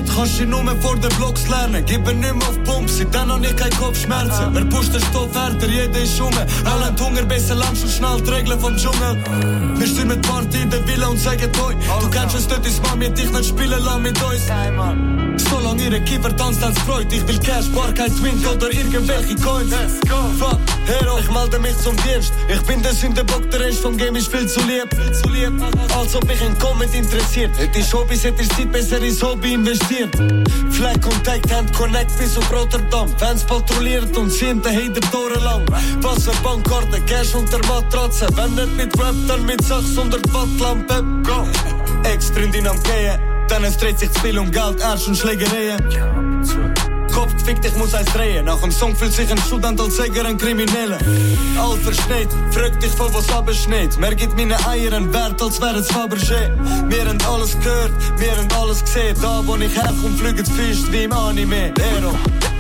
kannst du nur mehr vor den Blocks lernen. Gib nicht mehr auf Pump, seitdem hab ich keine Kopfschmerzen. Wer pusht den Stoff härter, jeder ist rum. Alle haben Hunger, besser lernst du schnell die Regeln vom Dschungel. Wir stimmen die Party in der Villa und sagen toi. Du kennst es dort, ist Mami, dich nicht spielen lassen mit uns. Solange ihre Kiefer tanzt, hat's Freude. Ich will Cash, Bar, kein Twink oder irgendwelche Coins. Fuck, Hero, ich melde mich zum Dienst. Ich bin der Sündenbock, der Rest vom Game ist viel zu lieb. Als ob mich ein Comment interessiert. Hättest Hobbys, hättest Zeit besser ins Hobby investiert. Flag Contact, Hand Connect bis auf Rotterdam. Fans patrouilliert und sind daheim der Tore lang. Wasser, Bankkarte, Cash unter Matratze. Wenn nicht mit Rap, dann mit 600 Watt Lampe. Go! Ex-Freundin am Gehen. Dann es dreht sich zu viel um Geld, Arsch und Schlägereien. Kopf gefickt, ich muss eins drehen. Nach dem Song fühlt sich ein Student als Säger ein Krimineller. All verschneit, frag dich von was abschneit. Mehr gibt meine Eier einen Wert, als wäre es Fabergé. Wir haben alles gehört, wir haben alles gesehen. Da wo ich herkomme, fliegen die Füße wie im Anime. Hero.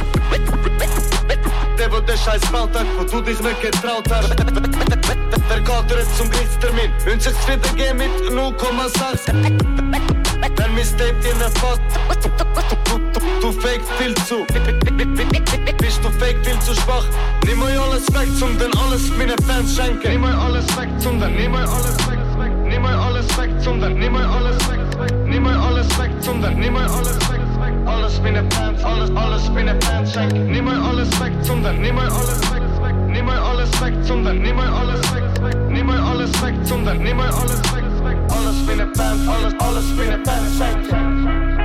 Der, wo den Scheiß gebaut hat, wo du dich nicht getraut hast. Der geht jetzt zum Gerichtstermin. Wünscht sich zufrieden gehen mit 0,6. Wenn mir Tape dir nicht passt, du fake viel zu. Bist du fake viel zu schwach? Nimm euch alles weg, zum denn alles meine Fans schenken. Nimm euch alles weg, zum denn nimm euch alles weg. Nimm euch alles weg, zum denn nimm euch alles weg. Nimm euch alles weg, zum denn nimm euch alles weg. Alles meine Fans, alles meine Fans schenken. Nimm euch alles weg, zum denn nimm euch alles weg. Nimm euch alles weg, zum denn nimm euch alles weg. Nimm euch alles weg, zum denn nimm euch alles weg. Alles meine Fans, alles meine Fans schenken.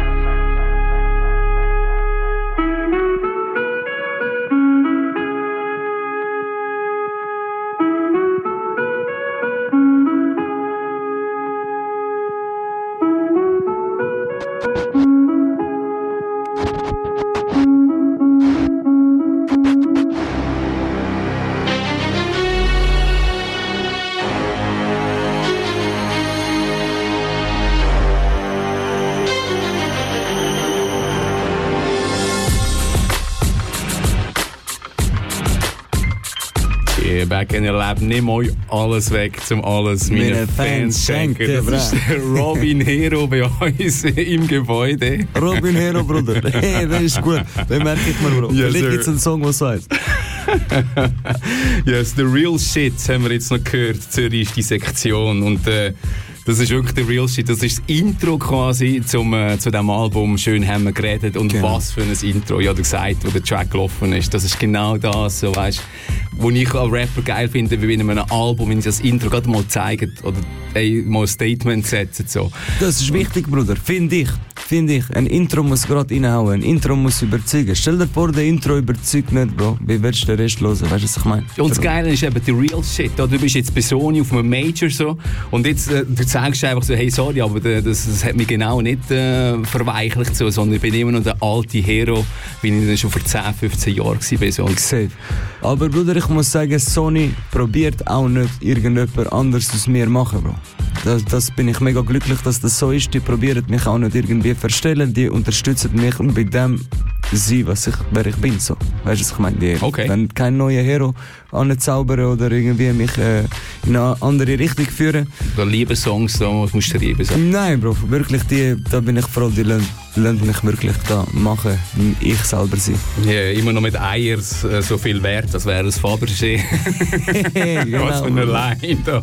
Back in your Lab, nimm euch alles weg, zum alles meine Fans schenken. Das ist der Robin Hero bei uns im Gebäude. Robin Hero, Bruder. Hey, das ist gut. Den merke ich mir, Bro. Yes, vielleicht gibt es einen Song, was heißt. Yes, the real shit haben wir jetzt noch gehört. Zürich ist die Sektion und das ist wirklich der real shit. Das ist das Intro quasi zu diesem Album. Schön haben wir geredet. Und genau. Was für ein Intro. Ich habe gesagt, wo der Track gelaufen ist. Das ist genau das, so, weißt, wo ich als Rapper geil finde, wie in einem Album, wenn sie das Intro gerade mal zeigen oder mal ein Statement setzen. So. Das ist wichtig, Bruder. Finde ich. Ein Intro muss gerade reinhauen. Ein Intro muss überzeugen. Stell dir vor, der Intro überzeugt nicht, Bro. Wie willst du den Rest hören? Weißt du, was ich meine? Und das Geile ist eben der real shit. Du bist jetzt bei Sony auf einem Major so und jetzt du sagst einfach so, hey, sorry, aber das hat mich genau nicht verweichlicht, so, sondern ich bin immer noch der alte Hero, wie ich dann schon vor 10, 15 Jahren war. So. Safe. Aber Bruder, ich muss sagen, Sony probiert auch nicht irgendjemand anderes aus mir machen, Bro. Das bin ich mega glücklich, dass das so ist. Die probieren mich auch nicht irgendwie verstellen, die unterstützen mich und bei dem sein, wer ich bin. So. Weißt du, was ich meine? Okay. Wenn kein neuer Hero anzaubern oder irgendwie mich in eine andere Richtung führen. Oder Liebessongs, da musst du lieben sagen. Nein, Bro, wirklich, da bin ich froh, die lassen mich wirklich da machen, ich selber sein. Ja, yeah, immer noch mit Eiers so viel wert, als wäre es Fabergé. Genau. Was für eine Line da.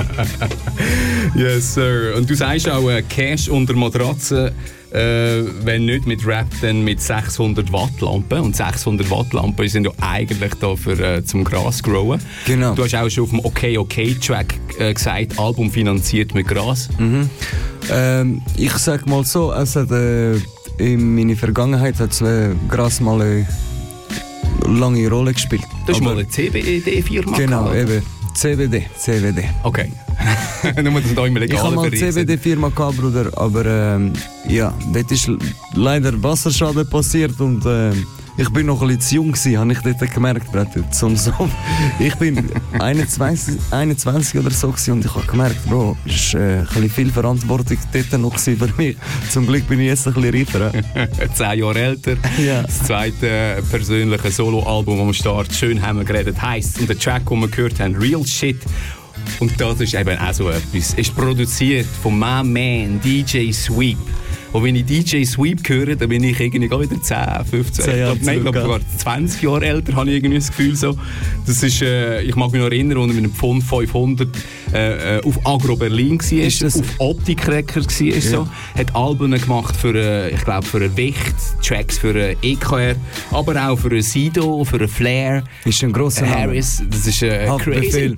Yes, sir. Und du sagst auch Cash unter Matratze. Wenn nicht mit Rap, dann mit 600 Watt Lampen. Und 600 Watt Lampen sind ja eigentlich da für zum Gras growen. Genau. Du hast auch schon auf dem OK-OK-Track gesagt, Album finanziert mit Gras. Mhm. Ich sag mal so, es hat in meiner Vergangenheit hat Gras mal eine lange Rolle gespielt. Das ist mal eine CBD-Firma. Genau, eben. CBD. Okay. Nur, dass da immer legal ich habe mal eine CBD-Firma gehabt, Bruder, aber ja, dort ist leider Wasserschaden passiert und ich bin noch ein bisschen zu jung gewesen, habe ich dort gemerkt, Bruder. Ich bin 21 oder so gewesen und ich habe gemerkt, Bro, es ist ein bisschen viel Verantwortung dort noch für mich. Zum Glück bin ich jetzt ein bisschen reifer. 10 Jahre älter. Ja. Das zweite persönliche Solo-Album am Start. Schön haben wir geredet. Heisst, und der Track, den wir gehört haben, Real Shit. Und das ist eben auch so etwas. Ist produziert von my man DJ Sweep. Und wenn ich DJ Sweep höre, dann bin ich irgendwie wieder 10, 15, ich glaube sogar 20 Jahre älter, habe ich irgendwie das Gefühl so. Das ist, ich mag mich noch erinnern, als er mit einem Pfund 500 auf Agro Berlin war, auf Optik-Record war, so. Hat Alben gemacht für, ich glaube, für ein Wicht, Tracks für ein EKR, aber auch für ein Sido, für ein Flair. Ist ein grosser Harris, das ist crazy.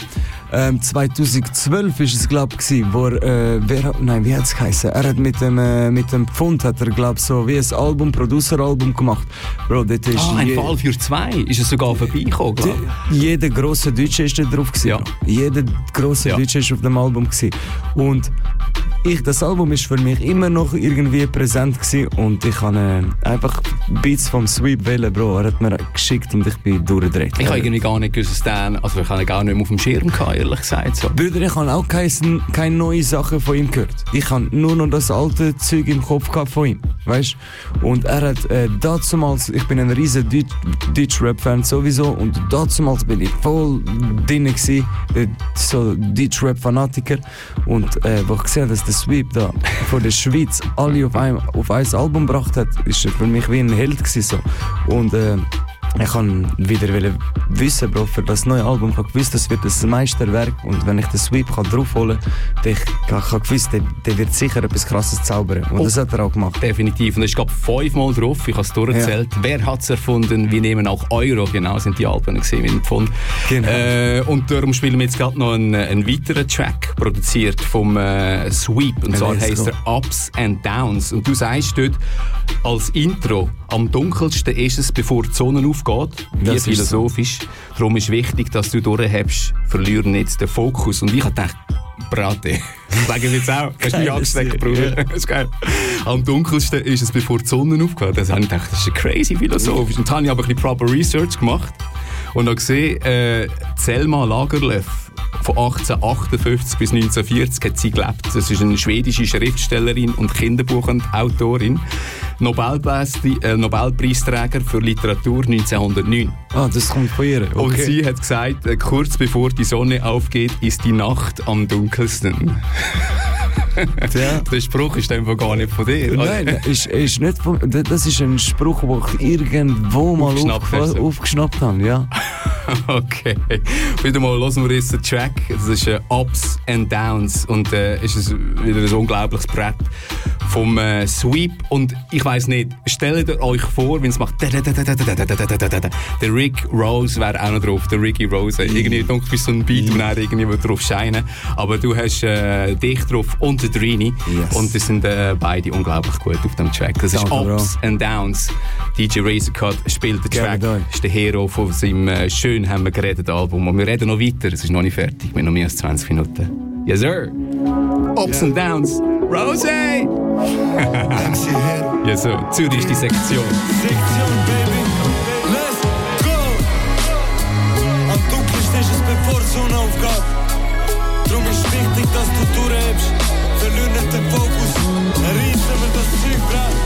2012 war es, glaube ich, wo wie hat es geheißen? Er hat mit dem Pfund, hat er, glaube so wie ein Album, Producer-Album gemacht. Bro, dort ist ein Fall für 2 ist es sogar vorbeigekommen, glaube ich. Jeder grosse Deutsche ist da drauf gewesen. Ja. Jeder grosse Deutsche ist auf dem Album gewesen. Und das Album ist für mich immer noch irgendwie präsent gewesen und ich habe einfach Beats vom Sweep wählen, Bro. Er hat mir geschickt und ich bin durchgedreht. Ich habe irgendwie gar nicht gewusst, also ich habe gar nicht mehr auf dem Schirm gehabt, ehrlich gesagt. So. Brüder, ich habe auch keine neuen Sachen von ihm gehört. Ich habe nur noch das alte Zeug im Kopf gehabt von ihm, weißt? Und er hat damals, ich bin ein riesen Deutsch-Rap-Fan sowieso und damals bin ich voll drin gewesen, so Deutsch-Rap-Fanatiker und wo ich gesehen habe, dass der Sweep da von der Schweiz alle auf ein Album gebracht hat, ist er für mich wie ein Held gewesen, so. Und ich kann wieder wissen, Bro, für das neue Album, ich habe gewusst, das wird das Meisterwerk und wenn ich den Sweep draufholen kann, ich habe gewusst, der wird sicher etwas Krasses zaubern und das hat er auch gemacht. Definitiv, und es gab 5-mal drauf, ich habe es durchgezählt, Wer hat es erfunden, wir nehmen auch Euro, genau, sind die Alben gesehen mit dem Pfund. Genau. Und darum spielen wir jetzt gerade noch einen weiteren Track, produziert vom Sweep, und zwar heisst er Ups and Downs, und du sagst dort als Intro, am dunkelsten ist es, bevor die Sonne aufgeht, wie philosophisch. So. Darum ist wichtig, dass du durchhebst, verlier nicht den Fokus. Und ich habe gedacht, Brate, das sage ich jetzt auch. Hast du mich angesteckt, Bruder? Das ist geil. Am dunkelsten ist es, bevor die Sonne aufgeht. Das habe ich gedacht, das ist crazy philosophisch. Und dann habe ich aber ein bisschen proper Research gemacht und habe gesehen, Selma Lagerlöf von 1858 bis 1940 hat sie gelebt. Das ist eine schwedische Schriftstellerin und Kinderbuchautorin. Nobelpreisträger für Literatur 1909. Ah, das kommt von ihr. Okay. Und sie hat gesagt, kurz bevor die Sonne aufgeht, ist die Nacht am dunkelsten. Ja. Der Spruch ist einfach gar nicht von dir. Nein, ist nicht von, das ist ein Spruch, den ich irgendwo mal aufgeschnappt habe. Ja. Okay. Wieder mal hören wir jetzt den Track. Das ist Ups and Downs und ist es wieder ein unglaubliches Brett vom Sweep. Und ich weiss nicht, stellt ihr euch vor, wenn es macht der Rick Rose wäre auch noch drauf, der Ricky Rose. Irgendwie dunkel ist so ein Beat und dann irgendwie drauf scheinen. Aber du hast dich drauf und der Drini. Yes. Und das sind beide unglaublich gut auf dem Track. Das ist Ups and Downs. DJ Razorcut spielt den Track. Das ist der Hero von seinem schön haben wir geredet Album. Und wir reden noch weiter. Es ist noch nicht fertig. Wir haben noch mehr als 20 Minuten. Yes, sir. Ups and Downs. Rose! Ja, so. Zürich ist die Sektion. Sektion, baby. Let's go! Am dunkelsten ist es, bevor die Sonne aufgeht. Darum ist wichtig, dass du durchhebst. Verlier nicht den Fokus. Reissen wir das Zeug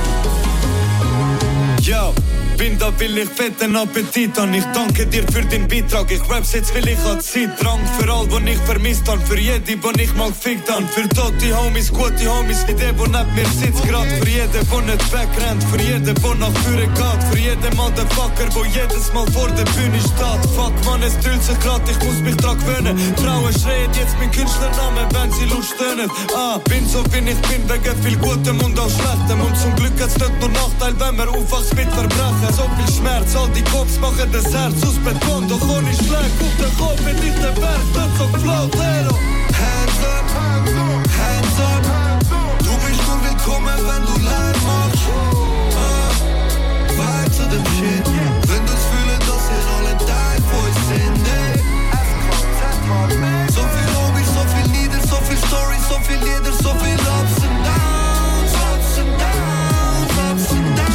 rein. Yo! Bin da, will ich fetten Appetit an. Ich danke dir für den Beitrag. Ich raps jetzt, will ich an Zeit. Drang für all, wo ich vermisst han. Für jede, wo ich mal gefickt han. Für tote Homies, gute Homies, wie der, wo neben mir sitzt grad. Für jeden, wo nicht wegrennt. Für jeden, wo nach vorne geht. Für jeden Motherfucker, wo jedes Mal vor der Bühne steht. Fuck, man, es drillt sich grad, ich muss mich dran gewöhnen. Frauen schreien jetzt mein Künstlername, wenn sie Lust stöhnen. Bin so, wie ich bin, wegen viel Gutem und auch Schlechtem. Und zum Glück hat's nicht nur Nachteil, wenn man aufwachst mit Verbrechen. So viel Schmerz, all die Cops machen das Herz aus Beton. Doch ohne Schlag auf den Kopf, wenn ich den Berg nicht so gefloat, Hero. Hands up, hands up. Du bist nur willkommen, wenn du leid machst. Vibe zu dem Shit. Wenn du's fühlen, dass ihr alle die Boys sind, ey. So viel Hobbys, so viel Lieder, so viel Stories, so viel Lieder, so viel Ups and Downs, Ups and Downs, Ups and Downs.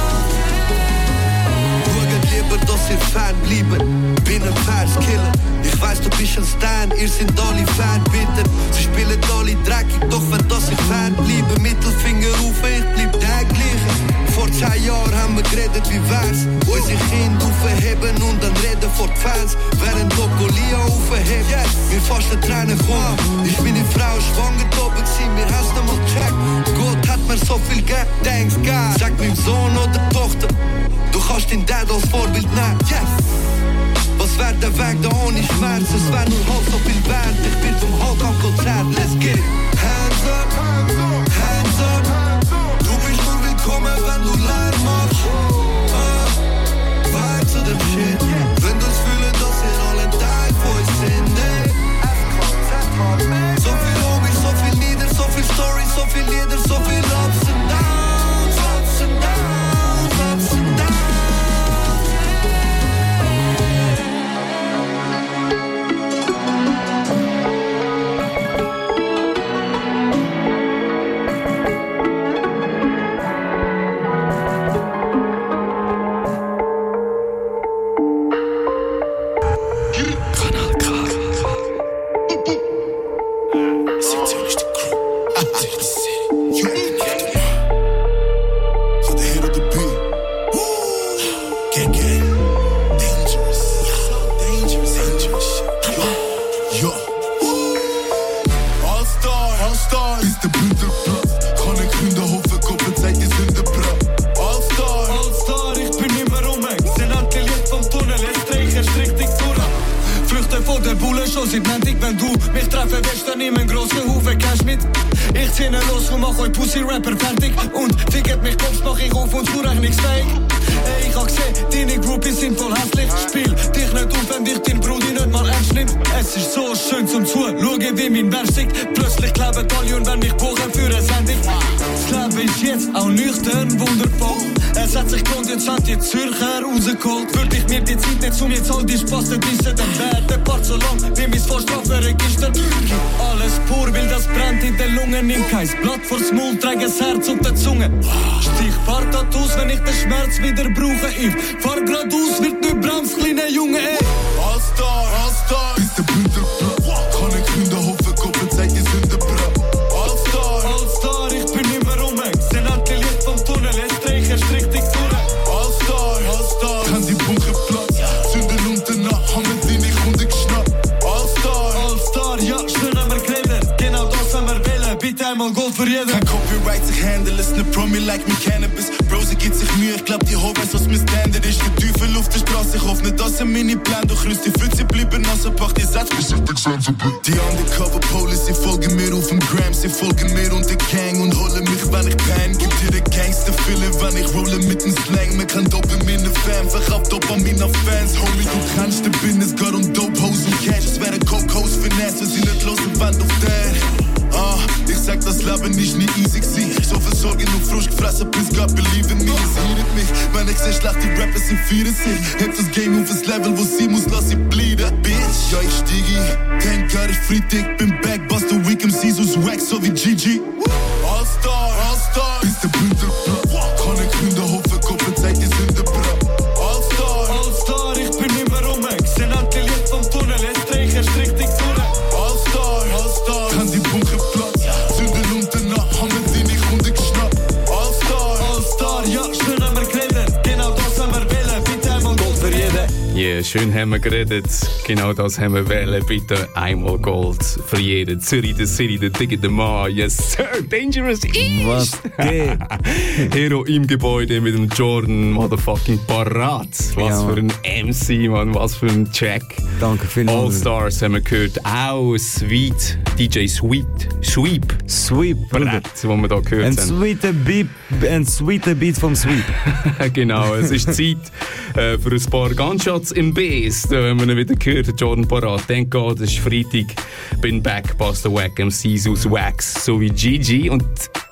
Lieber, dass ihr Fan bleiben, bin ein Verskiller. Ich Ich weiss, du bist ein Stan, ihr sind alle Fan, bitter. Sie spielen alle dreckig, doch wenn das ich Fan bleibe, Mittelfinger auf, ich bleib der gleiche. Vor 10 Jahren haben wir geredet, wie wär's? Unsere Kinder aufheben und dann reden vor die Fans. Während Lokolia aufhebt, mir fast eine Träne kommt. Ich bin die Frau schwanger oben gewesen, mir hast du mal gecheckt. Gott hat mir so viel gegeben, thanks God. Sag meinem Sohn oder Tochter, du kannst den Dad als Vorbild nehmen, yes. Was wär der Weg da ohne Schmerz? Es wär nur halb so viel wert. Ich bin vom Hulk am Konzert, let's get it. Hands up, hands up. Du bist nur willkommen, wenn du Lärm machst. Vibe zu dem Shit. Wenn du's fühlen, dass wir alle ein Teil von uns sind, ey. So viel Homies, so viel Lieder, so viel Stories, so viel Lieder, so viel Ups and Downs, Ups and Downs, Ups and Downs. Rapper fertig und ficket mich Kopf, mach ich auf und zurechnungsfähig. Ey, ich hab gesehen, deine Groupies sind voll hässlich. Spiel dich nicht auf, wenn dich dein Bruder nicht mal ernst nimmt. Es ist so schön zum Zuschauen, wie mein Vers singt. Plötzlich kleben alle und wenn mich buchen für eine Sendung. Das Leben ist jetzt auch nüchtern, wundervoll. Es hat sich gelohnt, jetzt hat die Zürcher rausgeholt. Würde ich mir die Zeit nicht um jetzt all die Spasten dissen, dann wär der Part so lang wie mein Vorstrafenregister. Alles pur, weil das brennt in den Lungen. Nimm kein Blatt vors Mund, trage das Herz auf der Zunge. Stich paar Tattoos, wenn ich den Schmerz wieder brauche. Ich fahr geradeaus, wird nicht bremst, kleiner Junge, ey. All-Star, All-Star, ist der Bündnerplatz. Kann ich Kinder hoffen, Koppen, Zeit, die Sündenbrat. All-Star, All-Star, ich bin nicht mehr rum. Sind alte Licht vom Tunnel, es dreht erst richtig durch. All-Star, All-Star, kann die Bunker Platz. Sünden und danach haben wir die nicht Runde geschnappt. All-Star, All-Star, ja, schön haben wir geredet. Genau das haben wir wählen, bitte einmal Gold für jeden. Kein Copyright sich handeln, ist ne Promi like mit Cannabis. Bro, sie gibt sich Mühe, ich glaub die Ho weiß, was mein Standard ist. Die tiefe Luft der Straße, ich hoffe nicht, dass ein Mini-Plan durchrüst. Die Füße bleiben nass und pack die Satz, bis ich dich sensible. Die Undercover-Police, sie folgen mir auf dem Gram, sie folgen mir und der Gang und holen mich, wenn ich pein. Gibt dir den Gangster-Feeling, wenn ich rolle mit dem Slang. Man kann Dope in meine Fan, verkauft Dope an meiner Fans. Homie, du kannst den Business, Gott und Dope, Hose und Cash. Es wäre Coke-Hose Finesse, wenn sie nicht los und Wand auf der. Ich sag, das Leben ist nie easy gewesen. So viel Sorgen und frisch gefressen, please God believe in me. Es hindert mich, wenn ich seh, schlag die Rappers in Vieren sind. Hebt das Game auf das Level, wo sie muss, lass sie bleeden. Bitch, ja ich stiegi, thank God ich Freitag, bin back, bust the week MC, so swag, so wie Gigi. All-Star, All-Star, ist der Bündnerplatz. Kann ich Kinder hoffen, Koppen, Zeit, die Sündenbrat. All-Star, All-Star, ich bin nicht mehr rum. Sind alte Licht vom Tunnel, es dreht erst richtig durch. All-Star, All-Star, kann die Bunker Platz. Sünden und danach haben wir die nicht Runde geschnappt. All-Star, All-Star, ja, schön haben wir geredet. Genau das haben wir wählen, bitte einmal Gold für jeden. Yeah, schön haben wir geredet. Genau das haben wir wählen. Bitte einmal Gold für jeden. Zürich, the City, the Digger, the Ma. Yes, Sir, Dangerous East. Was geht? Hero im Gebäude mit dem Jordan motherfucking parat. Was Ja, für ein MC, Mann. Was für ein Check. Danke vielmals. All-Stars haben wir gehört. Auch Sweet, DJ Sweep, Sweep, Bruder. Brett, wo wir da gehört Ein haben. sweeter Beat vom Sweep. Genau, es ist Zeit für ein paar Gunshots im Bass. Da haben wir ihn wieder gehört, Jordan parat. Thank God, es ist Freitag. Bin back, passt der Wack MCs aus Wax, so wie Gigi. Und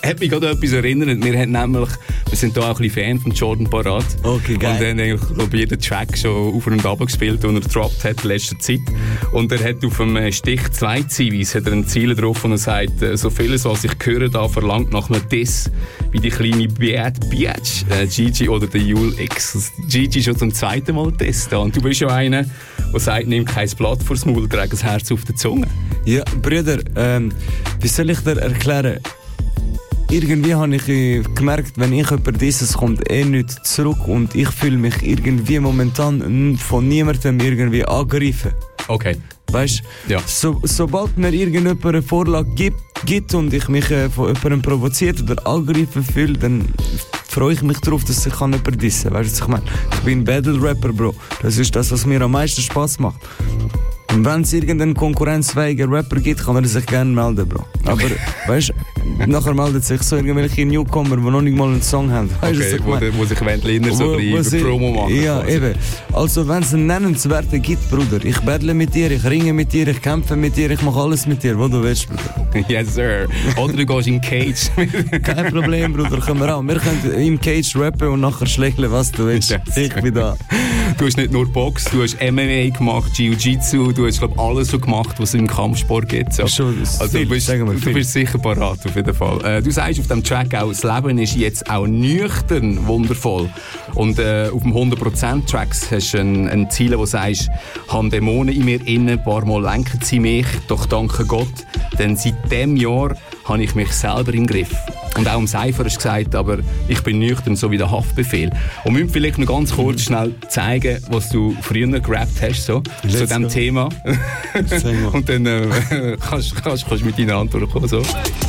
hat mich gerade an etwas erinnert. Wir sind hier auch ein bisschen Fan von Jordan Barat. Okay, geil. Und er hat eigentlich bei jedem Track schon auf und runter gespielt, den er gedroppt hat in letzter Zeit. Und er hat auf dem Stich 2 Zivis ein Ziel drauf und er sagt, so vieles, was ich höre, da verlangt nach einem Diss, wie die kleine Biatch, Gigi oder der Yul X. Gigi schon zum zweiten Mal Diss da. Und du bist ja einer, der sagt, nimm kein Blatt vors Maul, trag das Herz auf die Zunge. Ja, Brüder, wie soll ich dir erklären? Irgendwie habe ich gemerkt, wenn ich jemand dieses kommt nicht zurück und ich fühle mich irgendwie momentan von niemandem irgendwie angegriffen. Okay. Weißt du? Ja. Sobald mir irgendjemand eine Vorlage gibt und ich mich von jemandem provoziert oder angegriffen fühle, dann freue ich mich darauf, dass ich jemanden dissen kann. Weißt du, was ich meine? Ich bin Battle-Rapper, Bro. Das ist das, was mir am meisten Spaß macht. Und wenn es irgendeinen konkurrenzfähigen Rapper gibt, kann er sich gerne melden, Bro. Aber, weißt du, nachher meldet sich so irgendwelche Newcomer, die noch nicht mal einen Song haben. Weißt, okay, wo sich Wendliner so ein bisschen Promo machen. Ja, quasi. Eben. Also, wenn es einen Nennenswerten gibt, Bruder, ich battle mit dir, ich ringe mit dir, ich kämpfe mit dir, ich mache alles mit dir, was du willst, Bruder. Yes, sir. Oder du gehst in Cage. Kein Problem, Bruder, komm wir an. Wir können im Cage rappen und nachher schlägeln, was du willst. Yes. Ich bin da. Du hast nicht nur Box, du hast MMA gemacht, Jiu-Jitsu, du hast, glaube alles so gemacht, was es im Kampfsport gibt. So. Schon, also viel, du bist sicher parat, auf jeden Fall. Du sagst auf dem Track auch, das Leben ist jetzt auch nüchtern wundervoll. Und auf dem 100% Tracks hast du ein Ziel, wo du sagst, habe Dämonen in mir innen, ein paar Mal lenken sie mich, doch danke Gott, denn seit diesem Jahr habe ich mich selber im Griff. Und auch im Cypher hast du gesagt, aber ich bin nüchtern, so wie der Haftbefehl. Und wir müssen vielleicht noch ganz kurz schnell zeigen, was du früher gerappt hast, so, zu diesem Thema. Und dann kannst du mit deiner Antwort kommen. So.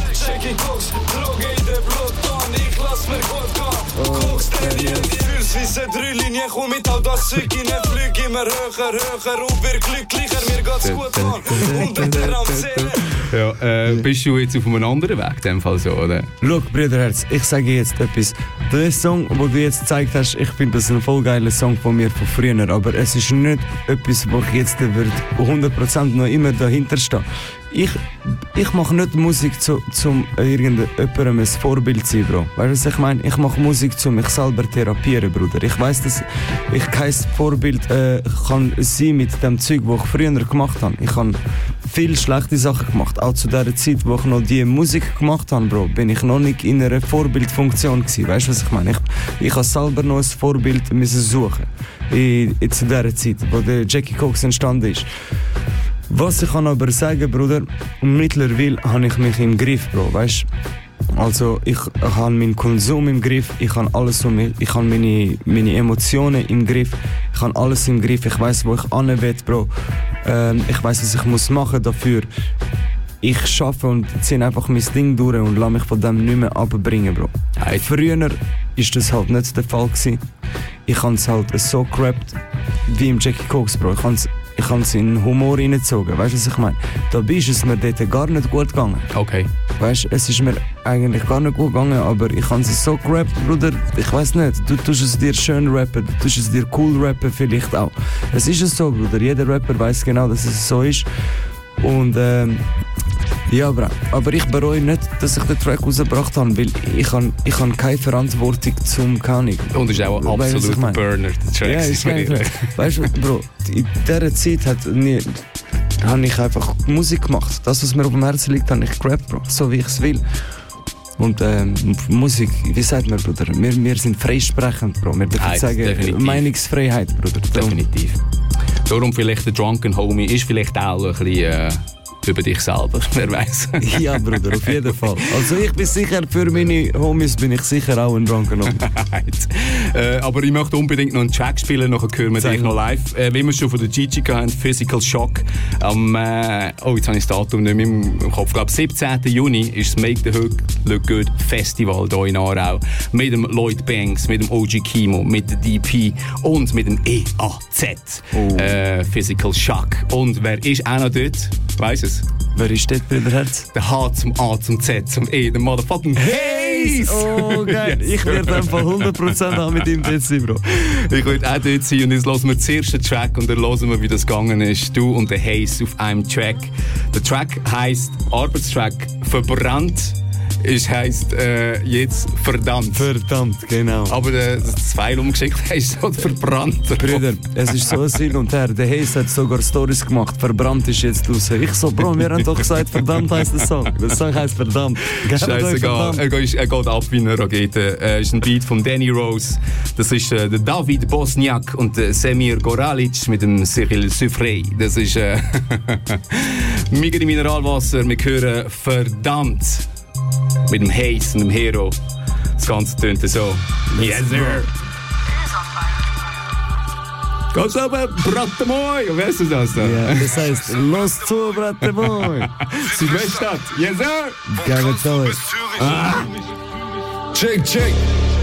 Wie sind 3 Linien, komm mit all das Zeug in den Flüge immer höher und wir glücklicher, mir geht's gut, Mann, unter der Amtsele. Ja, bist du jetzt auf einem anderen Weg, in dem Fall so, oder? Schau, Brüderherz, ich sage jetzt etwas. Der Song, den du jetzt gezeigt hast, ich finde das ein voll geiler Song von mir von früher, aber es ist nicht etwas, wo ich jetzt 100% noch immer dahinter stehe. Ich mache nicht Musik, um irgendjemandem ein Vorbild zu sein, Bro. Weißt du, was ich meine? Ich mache Musik, um mich selber therapieren, Bruder. Ich weiss, dass ich kein Vorbild kann sein mit dem Zeug, das ich früher gemacht habe. Ich habe viele schlechte Sachen gemacht. Auch zu der Zeit, wo ich noch die Musik gemacht habe, Bro, bin ich noch nicht in einer Vorbildfunktion gewesen. Weißt du, was ich meine? Ich habe selber noch ein Vorbild suchen zu der Zeit, wo der Jackie Cox entstanden ist. Was ich kann aber sagen, Bruder, mittlerweile habe ich mich im Griff, Bro, weißt? Also ich habe meinen Konsum im Griff, ich habe alles um mich, ich habe meine Emotionen im Griff, ich habe alles im Griff, ich weiß, wo ich hin will, Bro. Ich weiß, was ich muss machen dafür. Ich schaffe und ziehe einfach mein Ding durch und lasse mich von dem nicht mehr abbringen, Bro. Früher war das halt nicht der Fall gewesen. Ich habe es halt so gerappt wie im Jackie Cox, Bro. Ich habe es in den Humor reingezogen, weißt du, was ich meine? Dabei ist es mir dort gar nicht gut gegangen. Okay. Weißt du, es ist mir eigentlich gar nicht gut gegangen, aber ich habe es so gerappt, Bruder, ich weiß nicht, du tust es dir schön rappen, du tust es dir cool rappen vielleicht auch. Es ist es so, Bruder, jeder Rapper weiß genau, dass es so ist. Und ja, Bro, aber ich bereue nicht, dass ich den Track rausgebracht habe, weil ich habe keine Verantwortung zum König. Und es ist auch ein absoluter Burner, der Track. Ja, ist geil. Weißt du, Bro, in dieser Zeit habe ich einfach Musik gemacht. Das, was mir auf dem Herzen liegt, habe ich gerappt, Bro, so wie ich es will. Und Musik, wie sagt man, Bruder, wir sind freisprechend, Bro. Wir dürfen sagen, definitiv. Meinungsfreiheit, Bruder. Definitiv. Darum vielleicht der Drunken Homie ist vielleicht auch ein bisschen über dich selber, wer weiß. Ja, Bruder, auf jeden Fall. Also ich bin sicher, für meine Homies bin ich sicher auch ein Drunken Homie. Aber ich möchte unbedingt noch einen Track spielen, nachher hören wir dich noch live. Wie wir schon von der Gigi hatten, Physical Shock. Jetzt habe ich das Datum nicht mehr im Kopf. Ich glaube, 17. Juni ist das Make the Hook Look Good Festival hier in Aarau. Mit dem Lloyd Banks, mit dem OG Kimo, mit dem DP und mit dem EAZ. Physical Shock. Und wer ist auch noch dort? Weiss es? Wer ist dort, Brüderherz? Der H zum A zum Z zum E, der Motherfucking Haze! Oh, geil. Ich werde einfach 100% auch mit ihm dort sein, Bro. Ich werde auch dort sein und jetzt hören wir den ersten Track und dann hören wir, wie das gegangen ist. Du und der Haze auf einem Track. Der Track heisst Arbeitstrack Verbrannt. heisst jetzt verdammt. Verdammt, genau. Aber das Pfeil umgeschickt heisst so verbrannt. Brüder, es ist so ein Hin und Her. Der Hayes hat sogar Stories gemacht. Verbrannt ist jetzt raus. Ich so, Bro, wir haben doch gesagt, verdammt heisst der Song. Der Song heisst verdammt. Scheißegal, er geht ab wie eine Rakete. Ist ein Beat von Danny Rose. Das ist der David Bosniak und Semir Goralic mit dem Cyril Suffrey. Das ist Migri Mineralwasser. Wir hören verdammt mit dem Hayes und dem Hero. Das Ganze tönt so. Yes, sir. Ganz aber, Bratte Moi! Wer ist das da? Ja, das heisst, los zu, Bratte Moi! Südweststadt. Yes, sir. Geil, toll. Check.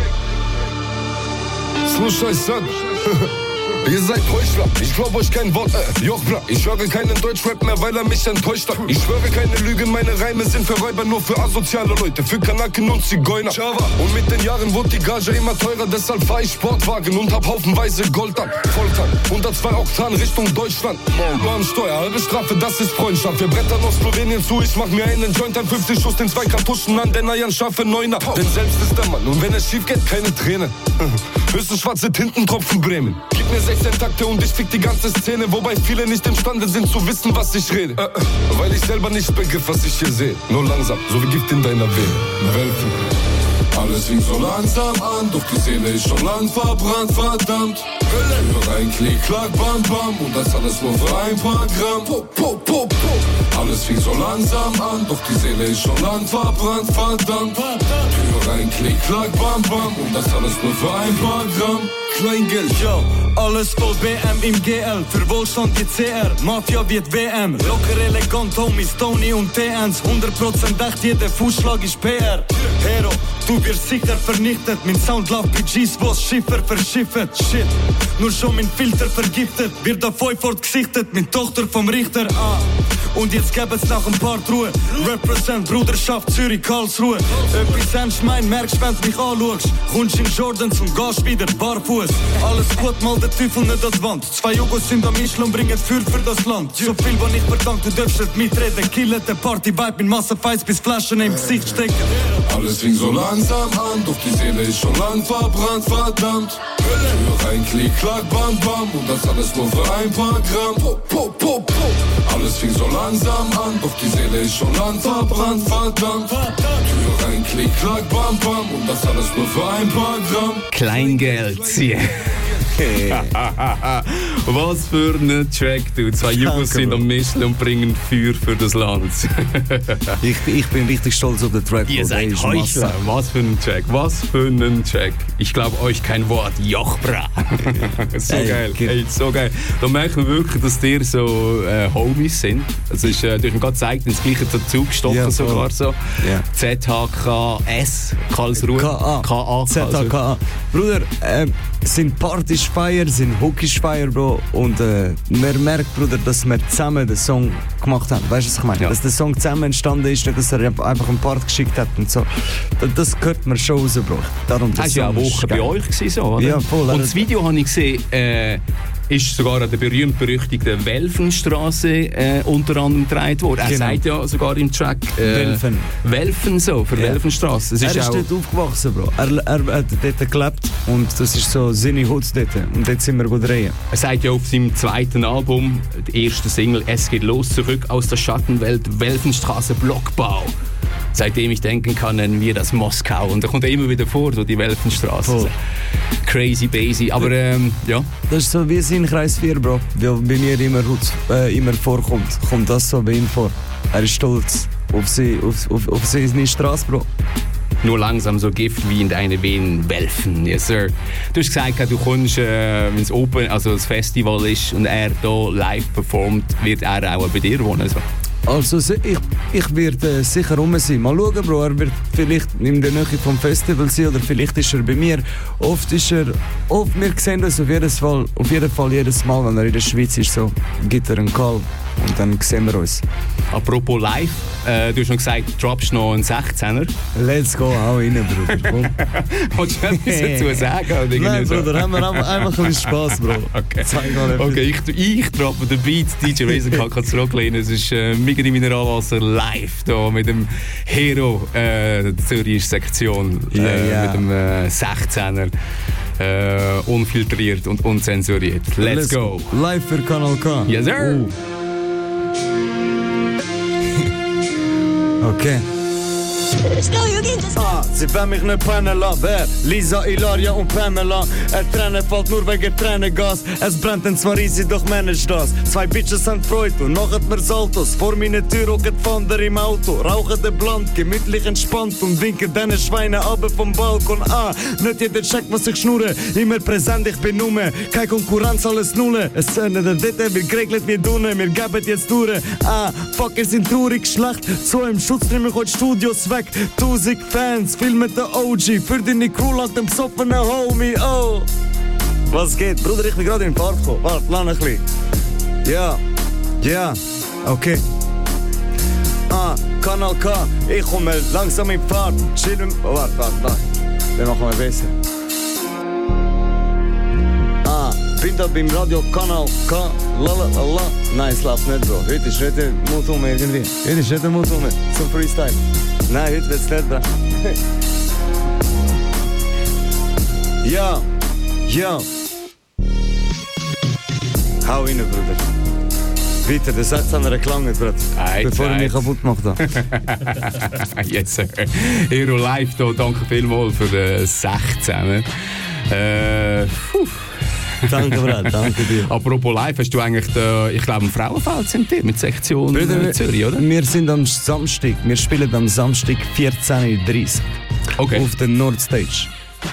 Слушай, Son. Ihr seid Heuchler, ich glaub euch kein Wort, Jochbra. Ich höre keinen Deutschrap mehr, weil er mich enttäuscht hat. Ich schwöre keine Lüge, meine Reime sind für Räuber, nur für asoziale Leute, für Kanaken und Zigeuner. Und mit den Jahren wurde die Gage immer teurer, deshalb fahr ich Sportwagen und hab haufenweise Gold an. Volltank, 102 Oktan Richtung Deutschland. Nur am Steuer, halbe Strafe, das ist Freundschaft. Wir brettern aus Slowenien zu, ich mach mir einen Joint an 50 Schuss, den 2 Kartuschen an, denn Ayan scharfe Neuner. Denn selbst ist der Mann, und wenn es schief geht, keine Tränen. Höchstens schwarze Tintentropfen Bremen. Gib mir 16 Takte und ich fick die ganze Szene, wobei viele nicht imstande sind zu wissen, was ich rede. Weil ich selber nicht begriff, was ich hier sehe. Nur langsam, so wie Gift in deiner Vene. Welpen. Alles fing so langsam an, doch die Seele ist schon lang verbrannt, verdammt. Höre ein Klick, Klack, Bam, Bam, und das alles nur für ein paar Gramm. Alles fing so langsam an, doch die Seele ist schon lang verbrannt, verdammt. Höre ein Klick, Klack, Bam, Bam, und das alles nur für ein paar Gramm. Kleingeld, yo, alles voll BM im GL, für Wohlstand die CR, Mafia wird WM, locker elegant, Homies, Tony und TNs, 100% echt, jeder Fußschlag ist PR. Hero, du wirst sicher vernichtet, mein Sound läuft wie G's, wo's Schiffer verschiffert. Shit, nur schon mein Filter vergiftet, wird auf euch fortgesichtet, mit Tochter vom Richter, Und jetzt gäb's nach ein paar Ruhe. Represent Bruderschaft Zürich, Karlsruhe. Etwas ernst mein, merkst, wenn du mich anschaust. Kommst in Jordans und gehst wieder barfuß. Alles gut, mal der Teufel nicht an die Wand. 2 Jugos sind am Ischl und bringen für das Land. So viel, was ich verdankt, du darfst nicht mitreden. Killen der Party-Vibe mit Massenfights bis Flaschen im Gesicht stecken. Alles fing so langsam an, doch die Seele ist schon lang verbrannt, verdammt. Höre ein Klick, Klack, Bam, Bam, und das alles nur für ein paar Gramm. Alles fing so langsam an, doch die Seele ist schon lang verbrannt, verdammt. Höre ein Klick, Klack, Bam, Bam, und das alles nur für ein paar Gramm. Kleingeld, yeah. Was für ein Track, du. 2 Jugos sind am Mischen und bringen Feuer für das Land. ich bin richtig stolz auf den Track. Ihr seid Heuchler. Was für ein Track, was für ein Track. Ich glaube euch kein Wort. Jochbra. So geil, hey, so geil. Da merken wir wirklich, dass ihr so Homies sind. Es ist durch den gezeigt, ins gleiche dazu gestochen, ja, sogar so. Ja. ZHKS, Karlsruhe. KA. ZHKA. Bruder, sind Partys Feier, sind Hookies Feier, Bro. Und man merkt, Bruder, dass wir zusammen den Song gemacht haben. Weißt du, was ich meine? Ja. Dass der Song zusammen entstanden ist, nicht, dass er einfach einen Part geschickt hat und so. Das gehört mir schon raus, Bro. Darum, das war ja eine Woche bei euch, so, oder? Ja, voll. Und das Video habe ich gesehen, ist sogar an der berühmt-berüchtigten Welfenstraße unter anderem gedreht worden. Er sagt ja sogar im Track Welfen so, für Welfenstraße. Er ist dort aufgewachsen, Bro. Er hat dort gelebt und das ist so seine Hut dort. Und dort sind wir gut drehen. Er sagt ja auf seinem zweiten Album, die erste Single, es geht los, zurück aus der Schattenwelt, Welfenstraße, Blockbau. Seitdem ich denken kann, nennen wir das Moskau. Und da kommt er immer wieder vor, so die Welfenstraße. Oh. Crazy Basie, aber ja. Das ist so wie sein Kreis 4, Bro. Weil bei mir immer vorkommt, kommt das so bei ihm vor. Er ist stolz auf seine Straße, Bro. Nur langsam so Gift wie in deine Venen welfen, yes sir. Du hast gesagt, du kommst, wenn es Open, also das Festival ist und er hier live performt, wird er auch bei dir wohnen? Also ich werde sicher rum sein. Mal schauen, Bro. Er wird vielleicht in der Nähe vom Festival sein oder vielleicht ist er bei mir. Wir sehen das auf jeden Fall jedes Mal, wenn er in der Schweiz ist, so gibt er einen Call. Und dann sehen wir uns. Apropos live, du hast noch gesagt, du droppst noch einen 16er. Let's go, hau rein, Bruder. Komm. Wolltest du etwas dazu sagen? Oder Nein, so? Bruder, haben wir einfach ein bisschen Spaß, Bro. Okay, Zeig mal okay, ich droppe den Beat, DJ Razorcut kann zurücklehnen. Es ist Migri Mineralwasser live hier mit dem Hero, Zürich Sektion, mit dem 16er. Unfiltriert und unzensuriert. Let's go! Live für Kanal K. Yes, sir! Okay. Sie wollen mich nicht pennen lassen. Wer? Lisa, Ilaria und Pamela. Tränen fällt nur wegen Tränengas. Es brennt dann zwar easy, doch manage das. 2 Bitches haben Freude und nachher mir Saltos. Vor meiner Tür hocken die Fander im Auto. Rauchen den Blunt, gemütlich entspannt und winken diesen Schweinen runter vom Balkon. Nicht jeder checkt, was ich schnurre. Immer präsent, ich bin Nummer. Keine Konkurrenz, alles Nulle. Es Szene der Dette wird geregelt wie Dunne. Wir geben jetzt durch. Fuck, ihr sind traurig schlecht. So im Schutz nehmen ich heute Studios weg. 1000 Fans, filmen den OG. Für deine Crew lang dem besoffenen Homie. Oh! Was geht? Bruder, ich bin gerade in den Park gekommen. Warte, lass ein bisschen. Ja. Okay. Kanal K. Ich komme langsam in die Fahrt. Chillen. Oh, warte. Den machen wir besser. Bin da beim Radio Kanal K. Lalalala. Nein, es läuft nicht, Bro. Heute ist nicht der Mut um irgendwie. Heute ist nicht der Mut um zum Freestyle. Nein, heute wird's nicht, Bro. Ja. Hau rein, Bruder. Weiter, der Satz an einer Klang, Bruder. Bevor ich mich kaputt mache. Yes, sir. Hero live hier, danke vielmals für den 16. Danke, Bruder, danke dir. Apropos live, hast du eigentlich, ich glaube, im Frauenfeld sind die mit Sektion Bruder, Zürich, oder? Wir sind am Samstag, wir spielen am Samstag 14:30 Uhr Okay. auf der Nordstage.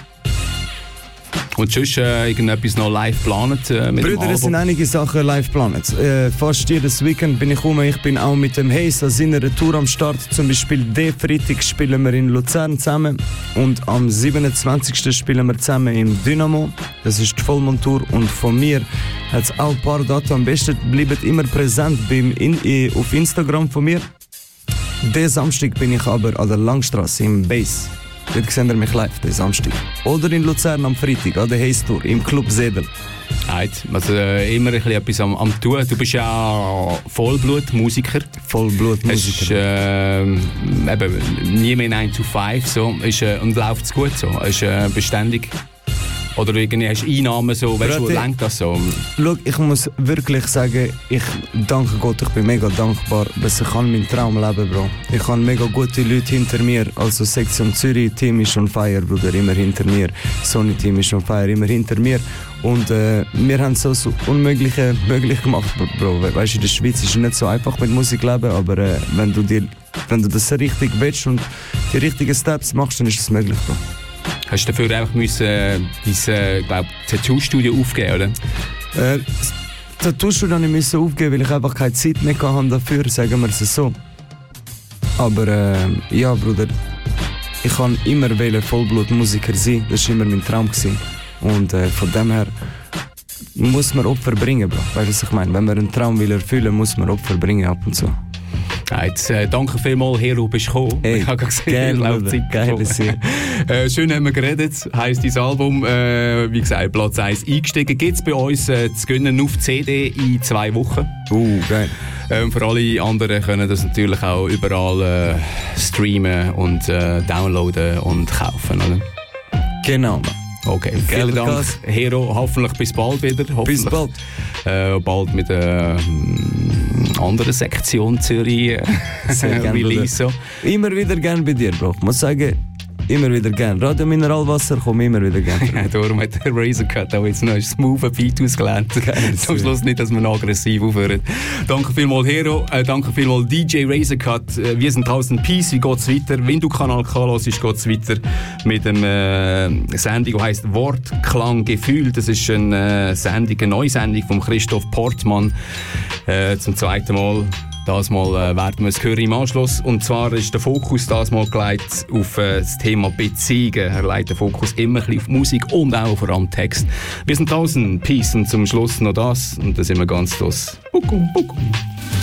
Und sonst irgendetwas noch live geplant mit dem Brüder, Album? es sind einige Sachen live geplant. Fast jedes Weekend bin ich rum. Ich bin auch mit dem Hayes an seiner Tour am Start. Zum Beispiel den Freitag spielen wir in Luzern zusammen. Und am 27. spielen wir zusammen im Dynamo. Das ist die Vollmond-Tour. Und von mir hat es auch ein paar Daten. Am besten bleibt immer präsent auf Instagram von mir. Den Samstag bin ich aber an der Langstrasse im Bass. Dort seht ihr mich live, den Samstag. Oder in Luzern am Freitag, an der Hayes-Tour, im Club Sedel. Also immer ein bisschen etwas am Tun. Du bist ja Vollblutmusiker. Vollblutmusiker. Eben nie mehr 9 to 5 so. Und läuft es gut so? Ist beständig? Oder irgendwie hast du Einnahmen so? Weißt du, lenkt das so? Schau, ich muss wirklich sagen, ich danke Gott, ich bin mega dankbar, dass ich meinen Traum leben kann, Bro. Ich habe mega gute Leute hinter mir. Also Sektion Zürich, Team ist on fire, Bruder, immer hinter mir. Sony Team ist on fire, immer hinter mir. Und wir haben so Unmögliche möglich gemacht, Bro. Weißt du, in der Schweiz ist es nicht so einfach mit Musik leben, aber wenn du das richtig willst und die richtigen Steps machst, dann ist es möglich, Bro. Hast du dafür einfach dieses Tattoo-Studio aufgeben, oder? Das Tattoo-Studio musste ich aufgeben, weil ich einfach keine Zeit mehr hatte dafür, sagen wir es so. Aber ja, Bruder, ich wollte immer Vollblutmusiker sein, das war immer mein Traum. Und von dem her muss man Opfer bringen, Bro. Weißt du, was ich meine? Wenn man einen Traum will erfüllen, muss man Opfer bringen ab und zu. Jetzt, danke vielmals, Hero, bist du gekommen. Hey, ich habe gesehen, schön haben wir geredet, heisst dein Album, wie gesagt, Platz 1 eingestiegen. Gibt es bei uns zu gewinnen auf CD in 2 Wochen. Geil. Für alle anderen können das natürlich auch überall streamen und downloaden und kaufen, oder? Genau. Okay, vielen Dank, Hero. Hoffentlich bis bald wieder. Bis bald. Bald mit der anderen Sektion Zürich Release. So. Immer wieder gern bei dir, Bro. Ich muss sagen, immer wieder gern. Radio Mineralwasser komme immer wieder gern. Darum hat der Razorcut auch jetzt noch einen smoothen Beat ausgelernt. Zum Schluss nicht, dass wir aggressiv aufhören. Danke vielmals, Hero. Danke vielmals, DJ Razorcut. Wir sind draußen Peace. Wie geht's weiter? Wenn du Kanal K hörst, geht's weiter mit einem Sendung, die heisst Wort, Klang, Gefühl. Das ist eine neue Sendung von Christoph Portmann. Zum zweiten Mal. Das Mal werden wir es hören im Anschluss. Und zwar ist der Fokus das Mal gelegt auf das Thema Beziehungen. Er legt den Fokus immer ein bisschen auf Musik und auch vor allem Text. Wir sind draußen. Peace. Und zum Schluss noch das. Und dann sind wir ganz los. Bukum, bukum.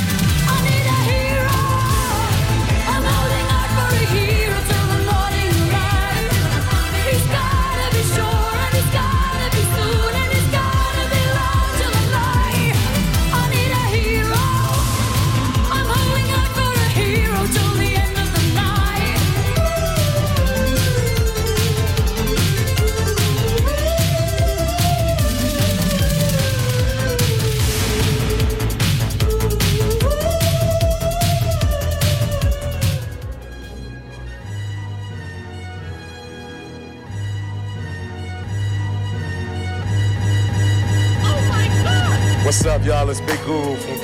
Job, y'all. It's Big Guru from